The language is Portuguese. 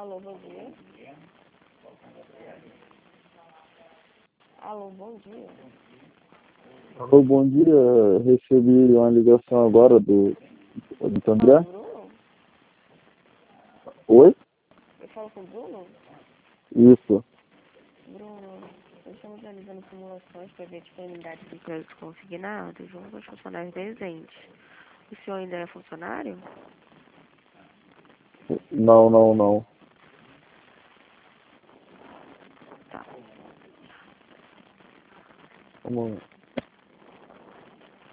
Alô, bom dia. Alô, bom dia. Alô, bom dia. Recebi uma ligação agora do André. Fala, Bruno? Oi? Eu falo com o Bruno? Isso. Bruno, estamos realizando simulações para ver a disponibilidade de créditos consignados junto aos funcionários presentes. O senhor ainda é funcionário? Não. Tá. Vamos